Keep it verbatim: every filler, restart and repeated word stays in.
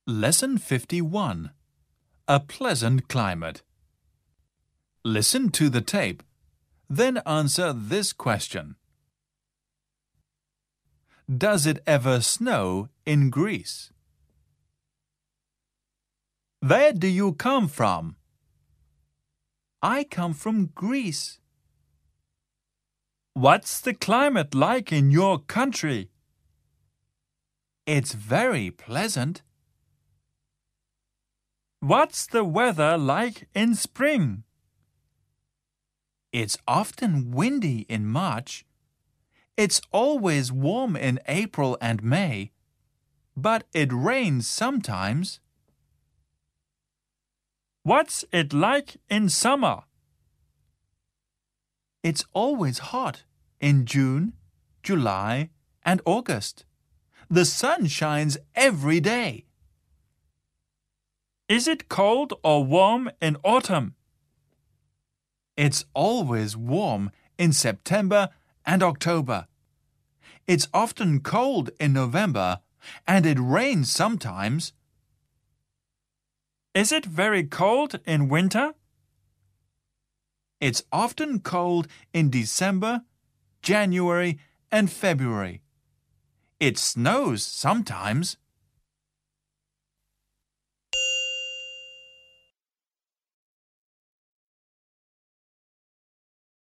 Lesson fifty-one. A pleasant climate. Listen to the tape. Then answer this question. Does it ever snow in Greece? Where do you come from? I come from Greece. What's the climate like in your country? It's very pleasant. What's the weather like in spring? It's often windy in March. It's always warm in April and May, but it rains sometimes. What's it like in summer? It's always hot in June, July, and August. The sun shines every day. Is it cold or warm in autumn? It's always warm in September and October. It's often cold in November, and it rains sometimes. Is it very cold in winter? It's often cold in December, January, and February. It snows sometimes.